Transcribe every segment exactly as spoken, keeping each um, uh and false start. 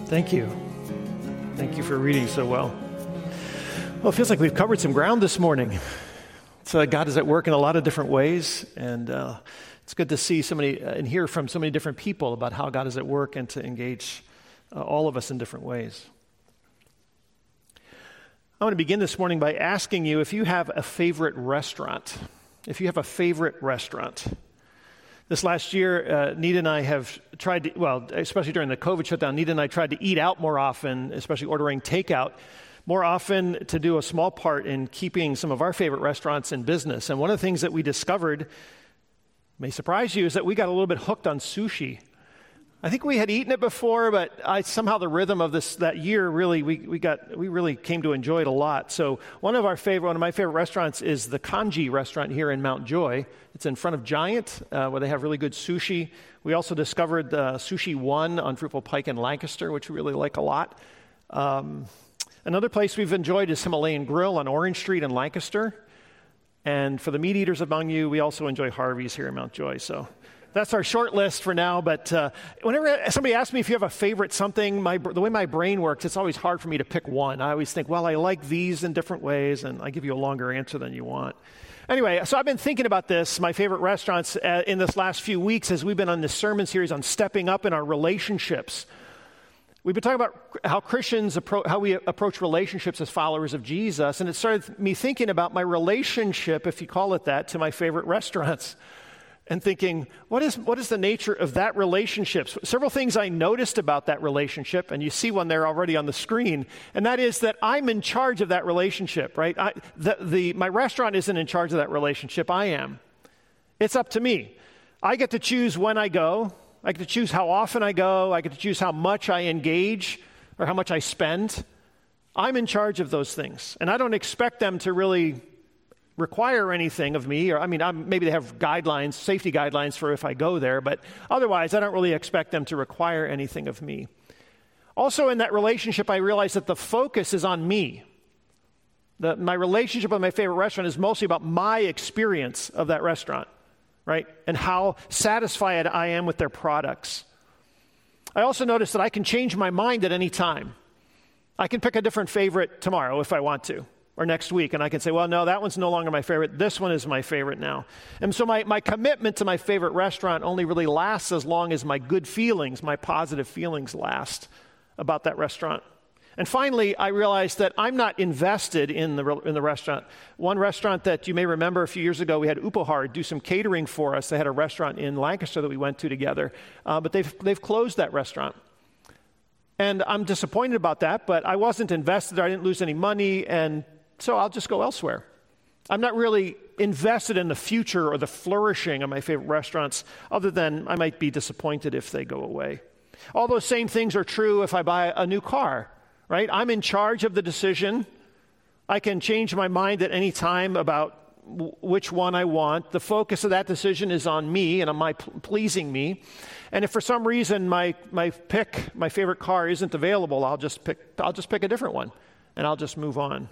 Thank you. Thank you for reading so well. Well, it feels like we've covered some ground this morning. So God is at work in a lot of different ways, and uh, it's good to see so many uh, and hear from so many different people about how God is at work and to engage uh, all of us in different ways. I want to begin this morning by asking you if you have a favorite restaurant. If you have a favorite restaurant. This last year, uh, Nita and I have tried to, well, especially during the COVID shutdown, Nita and I tried to eat out more often, especially ordering takeout more often to do a small part in keeping some of our favorite restaurants in business. And one of the things that we discovered, may surprise you, is that we got a little bit hooked on sushi. I think we had eaten it before, but I, somehow the rhythm of this that year really we we got we really came to enjoy it a lot. So one of our favorite one of my favorite restaurants is the Kanji restaurant here in Mount Joy. It's in front of Giant, uh, where they have really good sushi. We also discovered uh, Sushi One on Fruitful Pike in Lancaster, which we really like a lot. Um, another place we've enjoyed is Himalayan Grill on Orange Street in Lancaster. And for the meat eaters among you, we also enjoy Harvey's here in Mount Joy. So that's our short list for now, but uh, whenever somebody asks me if you have a favorite something, my, the way my brain works, it's always hard for me to pick one. I always think, well, I like these in different ways, and I give you a longer answer than you want. Anyway, so I've been thinking about this, my favorite restaurants, uh, in this last few weeks as we've been on this sermon series on stepping up in our relationships. We've been talking about how Christians, appro- how we approach relationships as followers of Jesus, and it started me thinking about my relationship, if you call it that, to my favorite restaurants. And thinking, what is what is the nature of that relationship? Several things I noticed about that relationship, and you see one there already on the screen, and that is that I'm in charge of that relationship, right? I, the, the, my restaurant isn't in charge of that relationship. I am. It's up to me. I get to choose when I go. I get to choose how often I go. I get to choose how much I engage or how much I spend. I'm in charge of those things, and I don't expect them to really require anything of me, or I mean, I'm, maybe they have guidelines, safety guidelines for if I go there, but otherwise I don't really expect them to require anything of me. Also in that relationship, I realize that the focus is on me. The, my relationship with my favorite restaurant is mostly about my experience of that restaurant, right? And how satisfied I am with their products. I also notice that I can change my mind at any time. I can pick a different favorite tomorrow if I want to, or next week, and I can say, well, no, that one's no longer my favorite. This one is my favorite now. And so my, my commitment to my favorite restaurant only really lasts as long as my good feelings, my positive feelings last about that restaurant. And finally, I realized that I'm not invested in the in the restaurant. One restaurant that you may remember a few years ago, we had Upahar do some catering for us. They had a restaurant in Lancaster that we went to together, uh, but they've they've closed that restaurant. And I'm disappointed about that, but I wasn't invested. I didn't lose any money, and so I'll just go elsewhere. I'm not really invested in the future or the flourishing of my favorite restaurants, other than I might be disappointed if they go away. All those same things are true if I buy a new car, right? I'm in charge of the decision. I can change my mind at any time about w- which one I want. The focus of that decision is on me and on my p- pleasing me. And if for some reason my my pick, my favorite car isn't available, I'll just pick I'll just pick a different one, and I'll just move on.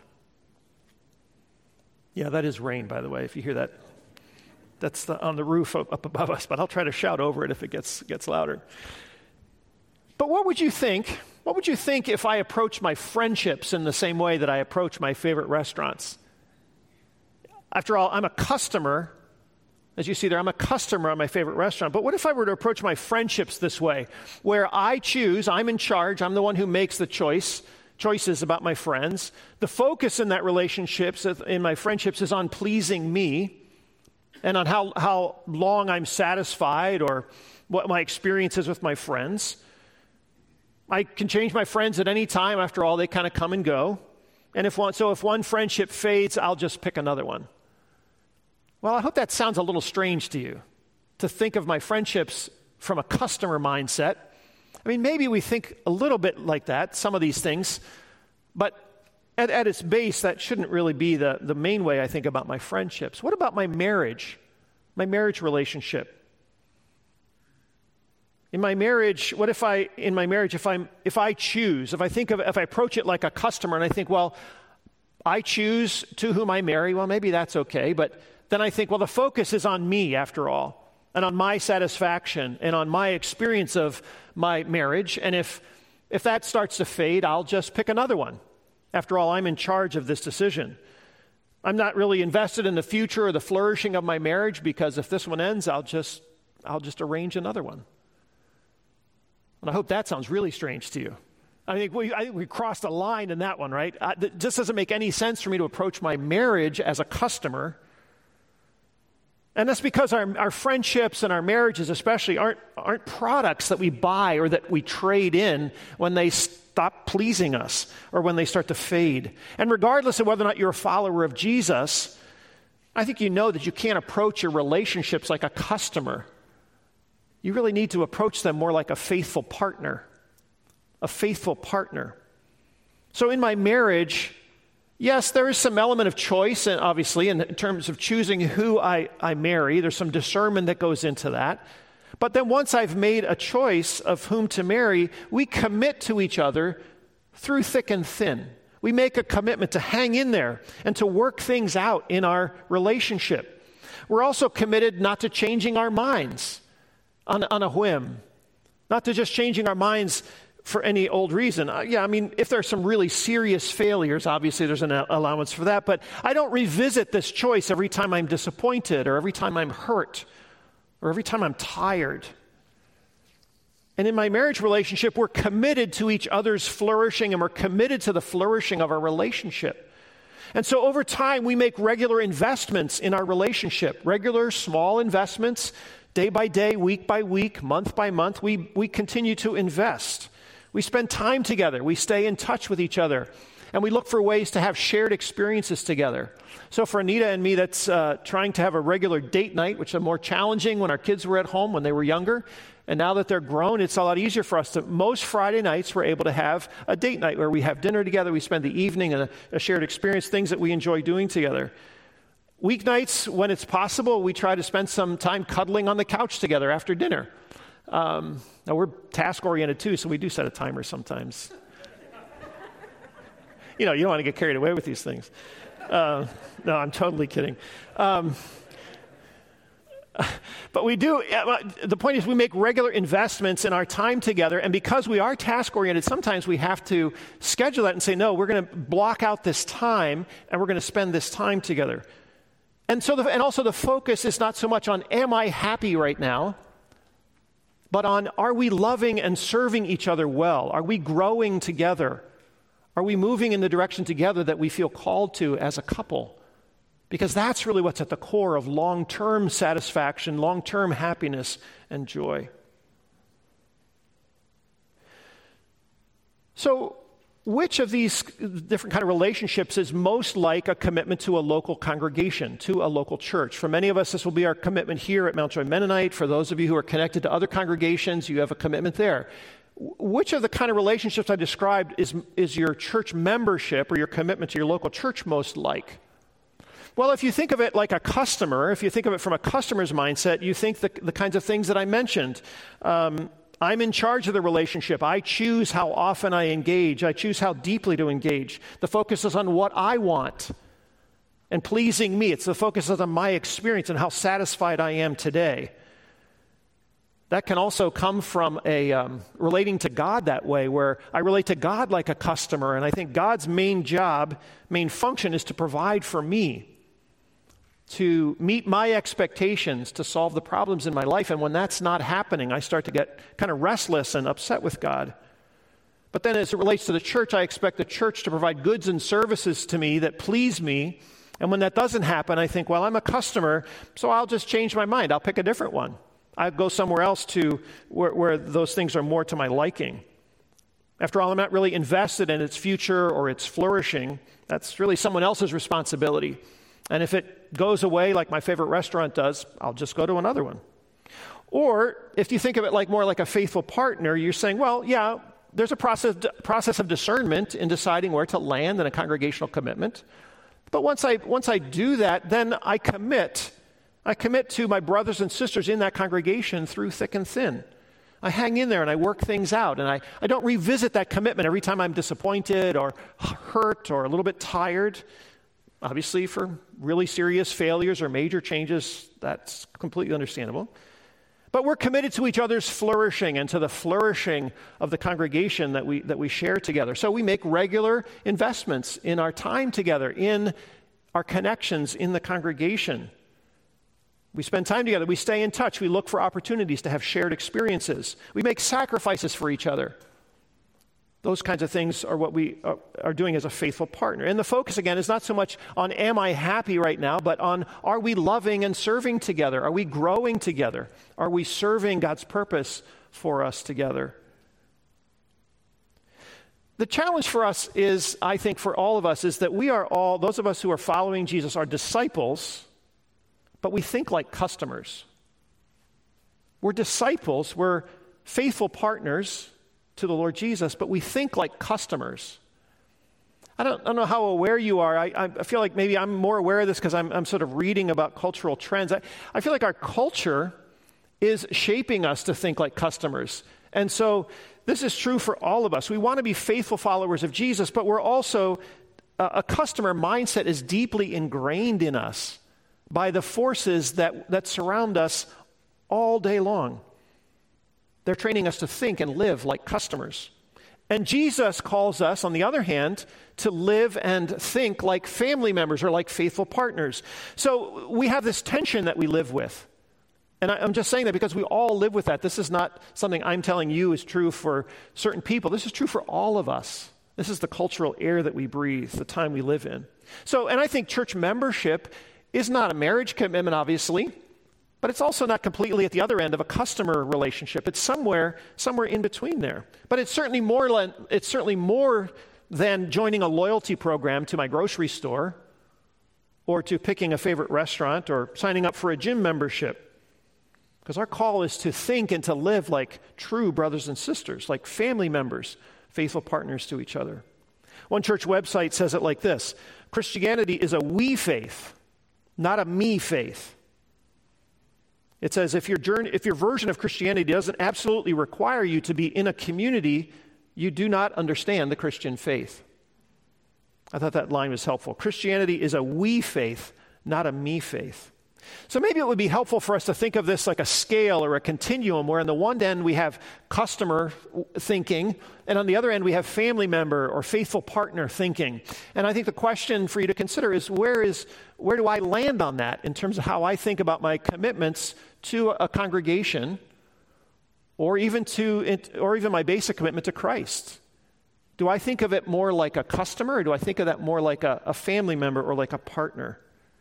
Yeah, that is rain, by the way, if you hear that. That's the, on the roof up, up above us, but I'll try to shout over it if it gets gets louder. But what would you think? What would you think if I approached my friendships in the same way that I approach my favorite restaurants? After all, I'm a customer. As you see there, I'm a customer at my favorite restaurant. But what if I were to approach my friendships this way, where I choose, I'm in charge, I'm the one who makes the choice, choices about my friends. The focus in that relationships, in my friendships, is on pleasing me and on how, how long I'm satisfied or what my experience is with my friends. I can change my friends at any time. After all, they kind of come and go. And if one, so if one friendship fades, I'll just pick another one. Well, I hope that sounds a little strange to you, to think of my friendships from a customer mindset. I mean, maybe we think a little bit like that, some of these things, but at, at its base, that shouldn't really be the, the main way I think about my friendships. What about my marriage, my marriage relationship? In my marriage, what if I, in my marriage, if I'm, if I choose, if I think of, if I approach it like a customer and I think, well, I choose to whom I marry, well, maybe that's okay, but then I think, well, the focus is on me after all, and on my satisfaction, and on my experience of my marriage, and if If that starts to fade, I'll just pick another one. After all, I'm in charge of this decision. I'm not really invested in the future or the flourishing of my marriage, because if this one ends, I'll just I'll just arrange another one. And I hope that sounds really strange to you. I think we, I think we crossed a line in that one, right? I, it just doesn't make any sense for me to approach my marriage as a customer. And that's because our, our friendships and our marriages especially aren't, aren't products that we buy or that we trade in when they stop pleasing us or when they start to fade. And regardless of whether or not you're a follower of Jesus, I think you know that you can't approach your relationships like a customer. You really need to approach them more like a faithful partner. A faithful partner. So in my marriage, yes, there is some element of choice, and obviously, in terms of choosing who I, I marry. There's some discernment that goes into that. But then once I've made a choice of whom to marry, we commit to each other through thick and thin. We make a commitment to hang in there and to work things out in our relationship. We're also committed not to changing our minds on, on a whim, not to just changing our minds for any old reason. Uh, yeah, I mean, if there's some really serious failures, obviously there's an allowance for that, but I don't revisit this choice every time I'm disappointed or every time I'm hurt or every time I'm tired. And in my marriage relationship, we're committed to each other's flourishing, and we're committed to the flourishing of our relationship. And so over time, we make regular investments in our relationship, regular small investments, day by day, week by week, month by month. We, we continue to invest. We spend time together. We stay in touch with each other. And we look for ways to have shared experiences together. So for Anita and me, that's uh, trying to have a regular date night, which is more challenging when our kids were at home, when they were younger. And now that they're grown, it's a lot easier for us to, most Friday nights, we're able to have a date night where we have dinner together, we spend the evening in a, a shared experience, things that we enjoy doing together. Weeknights, when it's possible, we try to spend some time cuddling on the couch together after dinner. Um, now, we're task-oriented too, so we do set a timer sometimes. You know, you don't want to get carried away with these things. Uh, no, I'm totally kidding. Um, but we do, the point is we make regular investments in our time together, and because we are task-oriented, sometimes we have to schedule that and say, no, we're going to block out this time, and we're going to spend this time together. And so, the, and also the focus is not so much on, am I happy right now, but on, are we loving and serving each other well? Are we growing together? Are we moving in the direction together that we feel called to as a couple? Because that's really what's at the core of long-term satisfaction, long-term happiness and joy. So, which of these different kind of relationships is most like a commitment to a local congregation, to a local church? For many of us, this will be our commitment here at Mount Joy Mennonite. For those of you who are connected to other congregations, you have a commitment there. Which of the kind of relationships I described is, is your church membership or your commitment to your local church most like? Well, if you think of it like a customer, if you think of it from a customer's mindset, you think the, the kinds of things that I mentioned. Um, I'm in charge of the relationship. I choose how often I engage. I choose how deeply to engage. The focus is on what I want and pleasing me. It's the focus is on my experience and how satisfied I am today. That can also come from a um, relating to God that way, where I relate to God like a customer, and I think God's main job, main function is to provide for me, to meet my expectations, to solve the problems in my life. And when that's not happening, I start to get kind of restless and upset with God. But then as it relates to the church, I expect the church to provide goods and services to me that please me. And when that doesn't happen, I think, well, I'm a customer, so I'll just change my mind. I'll pick a different one. I'll go somewhere else to where, where those things are more to my liking. After all, I'm not really invested in its future or its flourishing. That's really someone else's responsibility. And if it goes away like my favorite restaurant does, I'll just go to another one. Or if you think of it like more like a faithful partner, you're saying, well, yeah, there's a process process of discernment in deciding where to land in a congregational commitment. But once I once I do that, then I commit. I commit to my brothers and sisters in that congregation through thick and thin. I hang in there and I work things out, and I, I don't revisit that commitment every time I'm disappointed or hurt or a little bit tired. Obviously, for really serious failures or major changes, that's completely understandable. But we're committed to each other's flourishing and to the flourishing of the congregation that we that we share together. So we make regular investments in our time together, in our connections in the congregation. We spend time together. We stay in touch. We look for opportunities to have shared experiences. We make sacrifices for each other. Those kinds of things are what we are doing as a faithful partner. And the focus, again, is not so much on am I happy right now, but on are we loving and serving together? Are we growing together? Are we serving God's purpose for us together? The challenge for us is, I think for all of us, is that we are all, those of us who are following Jesus are disciples, but we think like customers. We're disciples, we're faithful partners to the Lord Jesus, but we think like customers. I don't, I don't know how aware you are. I, I feel like maybe I'm more aware of this because I'm, I'm sort of reading about cultural trends. I, I feel like our culture is shaping us to think like customers. And so this is true for all of us. We want to be faithful followers of Jesus, but we're also, uh, a customer mindset is deeply ingrained in us by the forces that, that surround us all day long. They're training us to think and live like customers. And Jesus calls us, on the other hand, to live and think like family members or like faithful partners. So we have this tension that we live with. And I, I'm just saying that because we all live with that. This is not something I'm telling you is true for certain people. This is true for all of us. This is the cultural air that we breathe, the time we live in. So, and I think church membership is not a marriage commitment, obviously. But it's also not completely at the other end of a customer relationship. It's somewhere, somewhere in between there. But it's certainly more, it's certainly more than joining a loyalty program to my grocery store or to picking a favorite restaurant or signing up for a gym membership. Because our call is to think and to live like true brothers and sisters, like family members, faithful partners to each other. One church website says it like this: Christianity is a we faith, not a me faith. It says if your journey, if your version of Christianity doesn't absolutely require you to be in a community, you do not understand the Christian faith. I thought that line was helpful. Christianity is a we faith, not a me faith. So maybe it would be helpful for us to think of this like a scale or a continuum where on the one end we have customer thinking and on the other end we have family member or faithful partner thinking. And I think the question for you to consider is where is where do I land on that in terms of how I think about my commitments to a congregation or even to or even my basic commitment to Christ? Do I think of it more like a customer or do I think of that more like a, a family member or like a partner?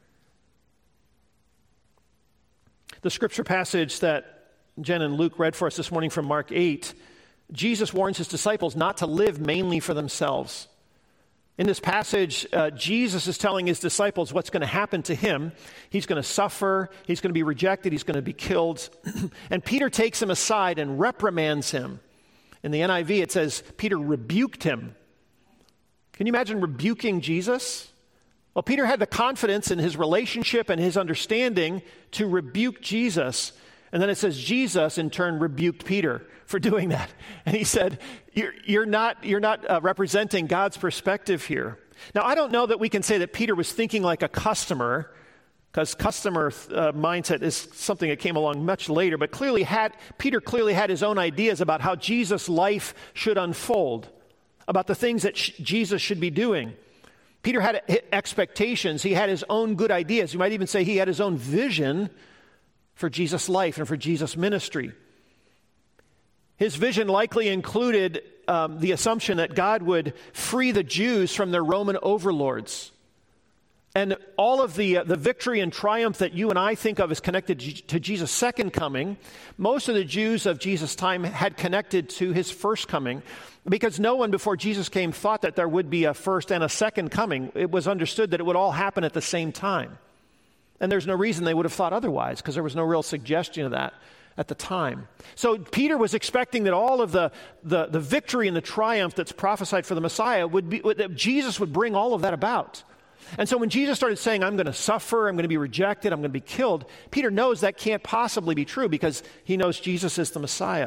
The scripture passage that Jen and Luke read for us this morning from Mark eight, Jesus warns his disciples not to live mainly for themselves. In this passage, uh, Jesus is telling his disciples what's going to happen to him. He's going to suffer, he's going to be rejected, he's going to be killed. And Peter takes him aside and reprimands him. In the N I V, it says, Peter rebuked him. Can you imagine rebuking Jesus? Well, Peter had the confidence in his relationship and his understanding to rebuke Jesus. And then it says Jesus, in turn, rebuked Peter for doing that. And he said, you're, you're not, you're not uh, representing God's perspective here. Now, I don't know that we can say that Peter was thinking like a customer, because customer uh, mindset is something that came along much later, but clearly had Peter clearly had his own ideas about how Jesus' life should unfold, about the things that sh- Jesus should be doing. Peter had expectations. He had his own good ideas. You might even say he had his own vision for Jesus' life and for Jesus' ministry. His vision likely included um, the assumption that God would free the Jews from their Roman overlords. And all of the uh, the victory and triumph that you and I think of as connected to Jesus' second coming, most of the Jews of Jesus' time had connected to his first coming, because no one before Jesus came thought that there would be a first and a second coming. It was understood that it would all happen at the same time. And there's no reason they would have thought otherwise, because there was no real suggestion of that at the time. So Peter was expecting that all of the, the, the victory and the triumph that's prophesied for the Messiah would be, that Jesus would bring all of that about. And so when Jesus started saying, I'm going to suffer, I'm going to be rejected, I'm going to be killed, Peter knows that can't possibly be true because he knows Jesus is the Messiah.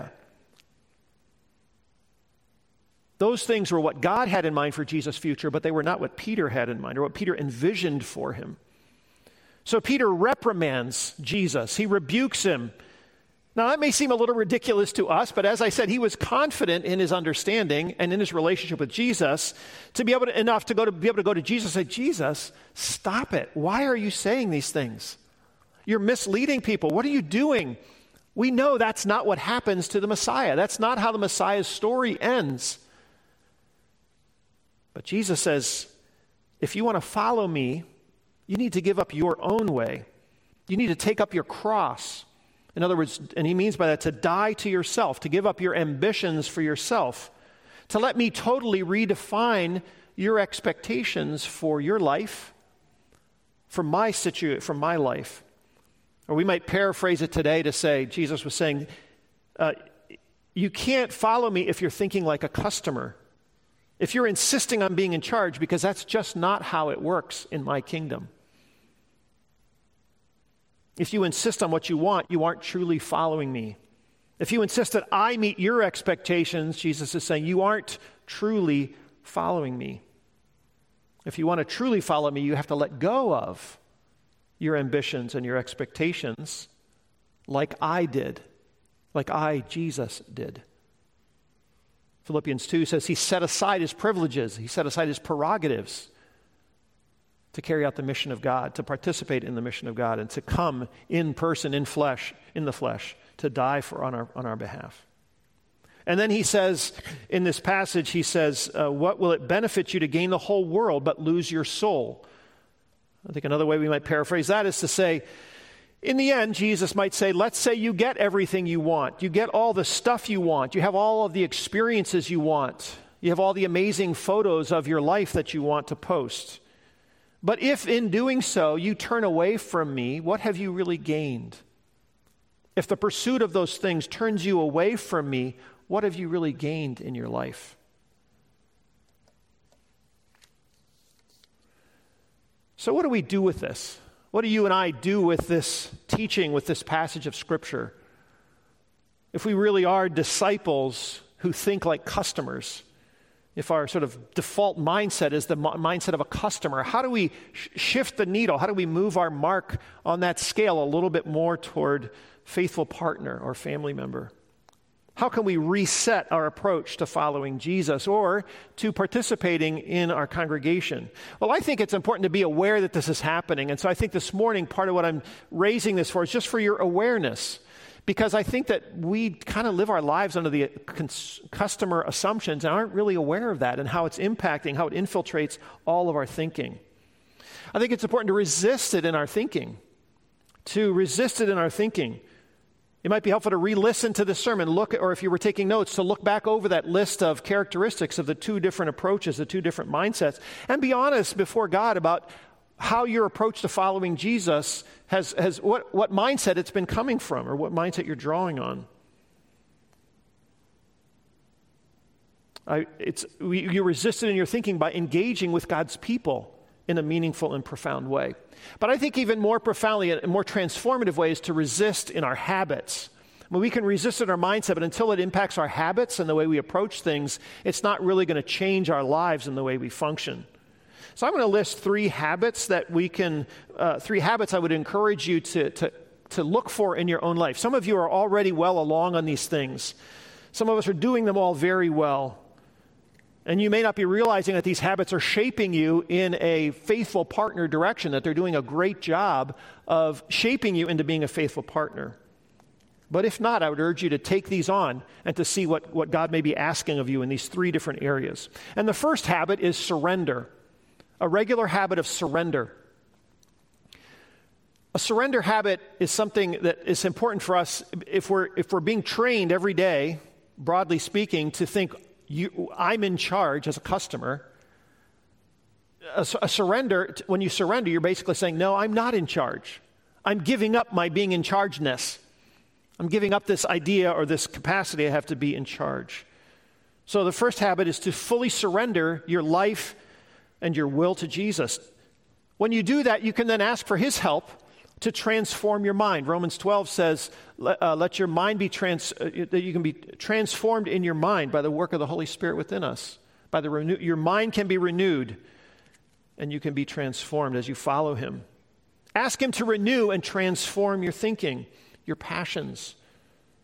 Those things were what God had in mind for Jesus' future, but they were not what Peter had in mind or what Peter envisioned for him. So Peter reprimands Jesus. He rebukes him. Now, that may seem a little ridiculous to us, but as I said, he was confident in his understanding and in his relationship with Jesus to be able to, enough to go to be able to go to Jesus and say, Jesus, stop it. Why are you saying these things? You're misleading people. What are you doing? We know that's not what happens to the Messiah. That's not how the Messiah's story ends. But Jesus says, if you want to follow me, you need to give up your own way. You need to take up your cross. In other words, and he means by that to die to yourself, to give up your ambitions for yourself, to let me totally redefine your expectations for your life, for my situ- for my life. Or we might paraphrase it today to say, Jesus was saying, uh, you can't follow me if you're thinking like a customer, if you're insisting on being in charge, because that's just not how it works in my kingdom. If you insist on what you want, you aren't truly following me. If you insist that I meet your expectations, Jesus is saying, you aren't truly following me. If you want to truly follow me, you have to let go of your ambitions and your expectations like I did, like I, Jesus, did. Philippians two says he set aside his privileges, he set aside his prerogatives to carry out the mission of God, to participate in the mission of God, and to come in person, in flesh, in the flesh, to die for on our on our behalf. And then he says, in this passage, he says, uh, what will it benefit you to gain the whole world but lose your soul? I think another way we might paraphrase that is to say, in the end, Jesus might say, let's say you get everything you want. You get all the stuff you want. You have all of the experiences you want. You have all the amazing photos of your life that you want to post. But if in doing so you turn away from me, what have you really gained? If the pursuit of those things turns you away from me, what have you really gained in your life? So what do we do with this? What do you and I do with this teaching, with this passage of Scripture? If we really are disciples who think like customers, if our sort of default mindset is the m- mindset of a customer, how do we sh- shift the needle? How do we move our mark on that scale a little bit more toward faithful partner or family member? How can we reset our approach to following Jesus or to participating in our congregation? Well, I think it's important to be aware that this is happening. And so I think this morning, part of what I'm raising this for is just for your awareness. Because I think that we kind of live our lives under the cons- customer assumptions and aren't really aware of that and how it's impacting, how it infiltrates all of our thinking. I think it's important to resist it in our thinking, to resist it in our thinking. It might be helpful to re-listen to the sermon, look, or if you were taking notes, to look back over that list of characteristics of the two different approaches, the two different mindsets, and be honest before God about how your approach to following Jesus has, has what, what mindset it's been coming from or what mindset you're drawing on. I, it's, we, you resist it in your thinking by engaging with God's people in a meaningful and profound way. But I think even more profoundly, a more transformative way is to resist in our habits. I mean, we can resist in our mindset, but until it impacts our habits and the way we approach things, it's not really going to change our lives and the way we function. So I'm going to list three habits that we can, uh, three habits I would encourage you to, to, to look for in your own life. Some of you are already well along on these things. Some of us are doing them all very well. And you may not be realizing that these habits are shaping you in a faithful partner direction, that they're doing a great job of shaping you into being a faithful partner. But if not, I would urge you to take these on and to see what, what God may be asking of you in these three different areas. And the first habit is surrender, a regular habit of surrender. A surrender habit is something that is important for us if we're, if we're being trained every day, broadly speaking, to think, You, I'm in charge as a customer. A, a surrender, when you surrender, you're basically saying, no, I'm not in charge. I'm giving up my being in chargeness. I'm giving up this idea or this capacity I have to be in charge. So the first habit is to fully surrender your life and your will to Jesus. When you do that, you can then ask for his help to transform your mind. Romans twelve says, let, uh, let your mind be trans, uh, that you can be transformed in your mind by the work of the Holy Spirit within us. By the renew, your mind can be renewed and you can be transformed as you follow him. Ask him to renew and transform your thinking, your passions,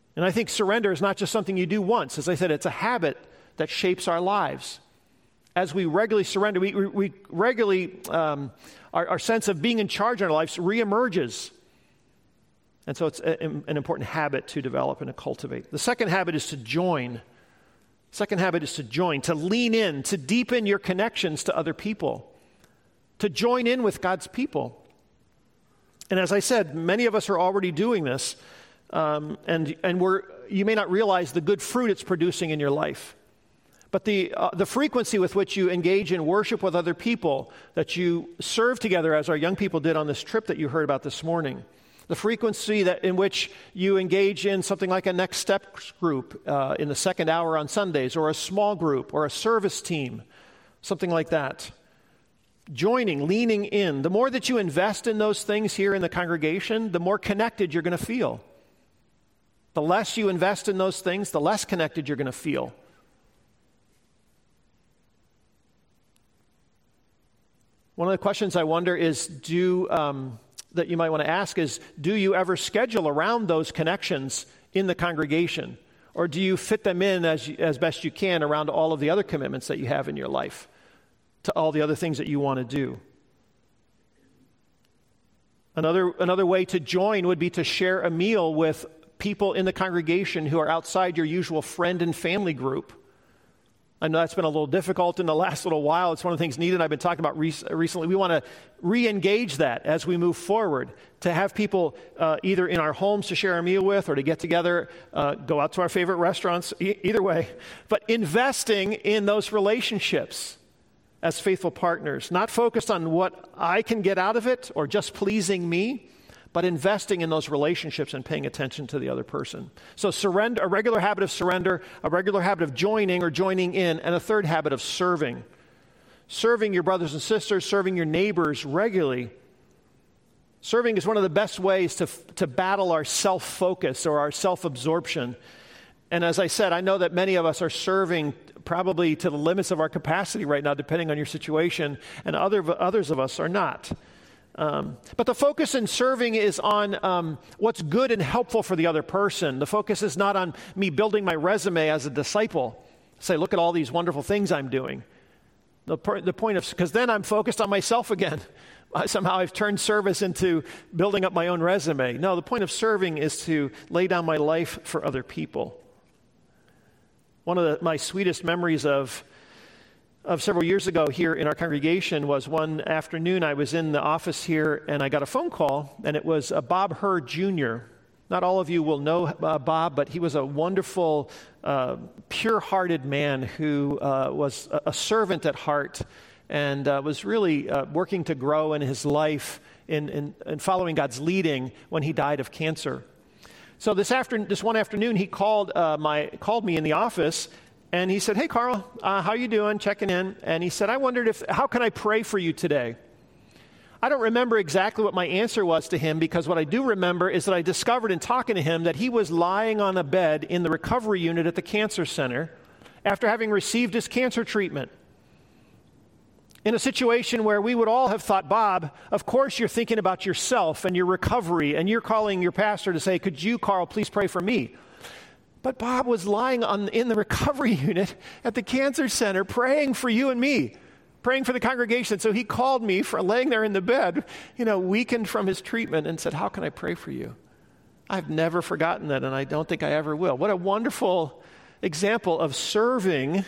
And I think surrender is not just something you do once. As I said, it's a habit that shapes our lives. As we regularly surrender, we, we, we regularly, um, our, our sense of being in charge in our lives reemerges. And so it's a, an important habit to develop and to cultivate. The second habit is to join. Second habit is to join, to lean in, to deepen your connections to other people, to join in with God's people. And as I said, many of us are already doing this, um, and and we're you may not realize the good fruit it's producing in your life. But the uh, the frequency with which you engage in worship with other people, that you serve together, as our young people did on this trip that you heard about this morning, the frequency that in which you engage in something like a Next Steps group uh, in the second hour on Sundays, or a small group, or a service team, something like that. Joining, leaning in. The more that you invest in those things here in the congregation, the more connected you're going to feel. The less you invest in those things, the less connected you're going to feel. One of the questions I wonder is, do um, that you might want to ask is, do you ever schedule around those connections in the congregation? Or do you fit them in as, as best you can around all of the other commitments that you have in your life, to all the other things that you want to do? Another, another way to join would be to share a meal with people in the congregation who are outside your usual friend and family group. I know that's been a little difficult in the last little while. It's one of the things Nita and I have been talking about re- recently. We want to re-engage that as we move forward, to have people uh, either in our homes to share a meal with, or to get together, uh, go out to our favorite restaurants, e- either way. But investing in those relationships as faithful partners, not focused on what I can get out of it or just pleasing me, but investing in those relationships and paying attention to the other person. So surrender, a regular habit of surrender, a regular habit of joining or joining in, and a third habit of serving. Serving your brothers and sisters, serving your neighbors regularly. Serving is one of the best ways to, to battle our self-focus or our self-absorption. And as I said, I know that many of us are serving probably to the limits of our capacity right now, depending on your situation, and other, others of us are not. Um, but the focus in serving is on um, what's good and helpful for the other person. The focus is not on me building my resume as a disciple. Say, look at all these wonderful things I'm doing. The, per, the point of, because then I'm focused on myself again. Somehow I've turned service into building up my own resume. No, the point of serving is to lay down my life for other people. One of the, my sweetest memories of of several years ago here in our congregation was one afternoon I was in the office here, and I got a phone call, and it was uh, Bob Hurd Junior Not all of you will know uh, Bob, but he was a wonderful, uh, pure-hearted man who uh, was a, a servant at heart, and uh, was really uh, working to grow in his life in, in, in following God's leading when he died of cancer. So this afternoon, this one afternoon, he called uh, my called me in the office. And he said, "Hey, Carl, uh, how you doing? Checking in." And he said, "I wondered if, how can I pray for you today?" I don't remember exactly what my answer was to him, because what I do remember is that I discovered in talking to him that he was lying on a bed in the recovery unit at the cancer center after having received his cancer treatment. In a situation where we would all have thought, "Bob, of course you're thinking about yourself and your recovery, and you're calling your pastor to say, 'Could you, Carl, please pray for me?'" But Bob was lying on, in the recovery unit at the cancer center praying for you and me, praying for the congregation. So he called me for laying there in the bed, you know, weakened from his treatment, and said, "How can I pray for you?" I've never forgotten that, and I don't think I ever will. What a wonderful example of serving,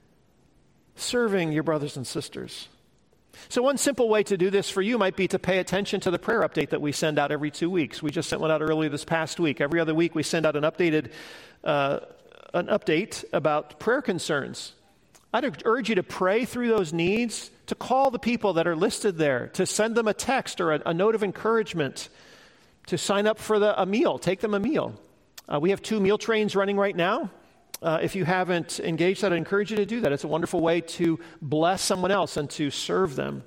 serving your brothers and sisters. So one simple way to do this for you might be to pay attention to the prayer update that we send out every two weeks. We just sent one out earlier this past week. Every other week we send out an updated, uh, an update about prayer concerns. I'd urge you to pray through those needs, to call the people that are listed there, to send them a text or a, a note of encouragement, to sign up for the, a meal, take them a meal. Uh, we have two meal trains running right now. Uh, if you haven't engaged that, I encourage you to do that. It's a wonderful way to bless someone else and to serve them.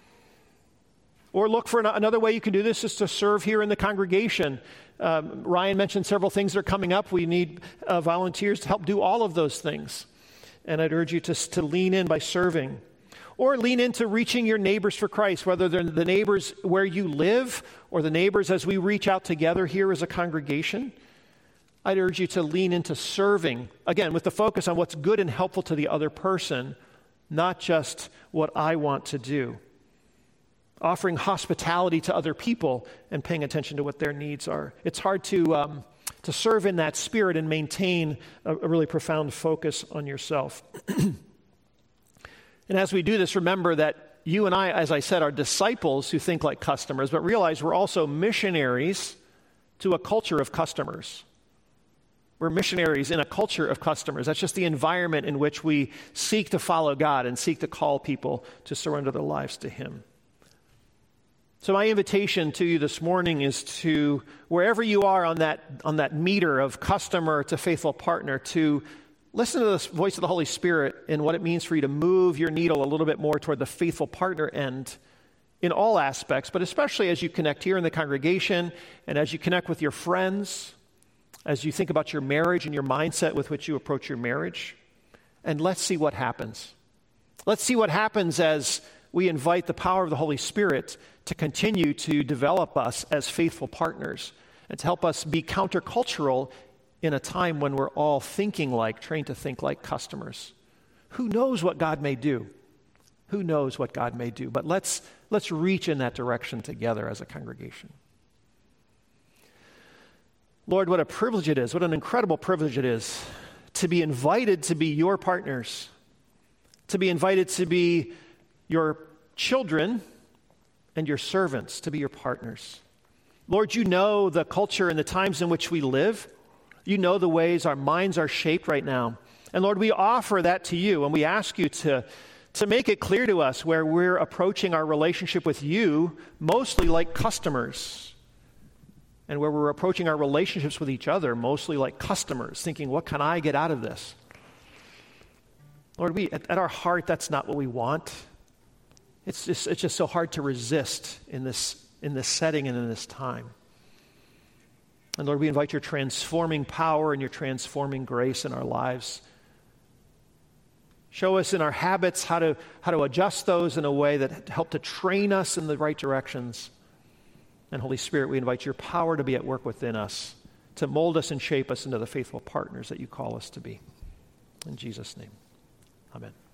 Or look for an- another way you can do this is to serve here in the congregation. Um, Ryan mentioned several things that are coming up. We need uh, volunteers to help do all of those things. And I'd urge you to, to lean in by serving. Or lean into reaching your neighbors for Christ, whether they're the neighbors where you live or the neighbors as we reach out together here as a congregation. I'd urge you to lean into serving, again, with the focus on what's good and helpful to the other person, not just what I want to do. Offering hospitality to other people and paying attention to what their needs are. It's hard to um, to serve in that spirit and maintain a, a really profound focus on yourself. And as we do this, remember that you and I, as I said, are disciples who think like customers, but realize we're also missionaries to a culture of customers. We're missionaries in a culture of customers. That's just the environment in which we seek to follow God and seek to call people to surrender their lives to Him. So my invitation to you this morning is to, wherever you are on that, on that meter of customer to faithful partner, to listen to the voice of the Holy Spirit and what it means for you to move your needle a little bit more toward the faithful partner end in all aspects, but especially as you connect here in the congregation and as you connect with your friends, as you think about your marriage and your mindset with which you approach your marriage. And let's see what happens. Let's see what happens as we invite the power of the Holy Spirit to continue to develop us as faithful partners and to help us be countercultural in a time when we're all thinking like, trained to think like customers. Who knows what God may do? Who knows what God may do? But let's let's reach in that direction together as a congregation. Lord, what a privilege it is, what an incredible privilege it is to be invited to be your partners, to be invited to be your children and your servants, to be your partners. Lord, you know the culture and the times in which we live. You know the ways our minds are shaped right now. And Lord, we offer that to you, and we ask you to, to make it clear to us where we're approaching our relationship with you mostly like customers, and where we're approaching our relationships with each other mostly like customers, thinking, what can I get out of this? Lord, we at, at our heart, that's not what we want. It's just, it's just so hard to resist in this, in this setting and in this time. And Lord, we invite your transforming power and your transforming grace in our lives. Show us in our habits how to, how to adjust those in a way that help to train us in the right directions. And Holy Spirit, we invite your power to be at work within us, to mold us and shape us into the faithful partners that you call us to be. In Jesus' name, amen.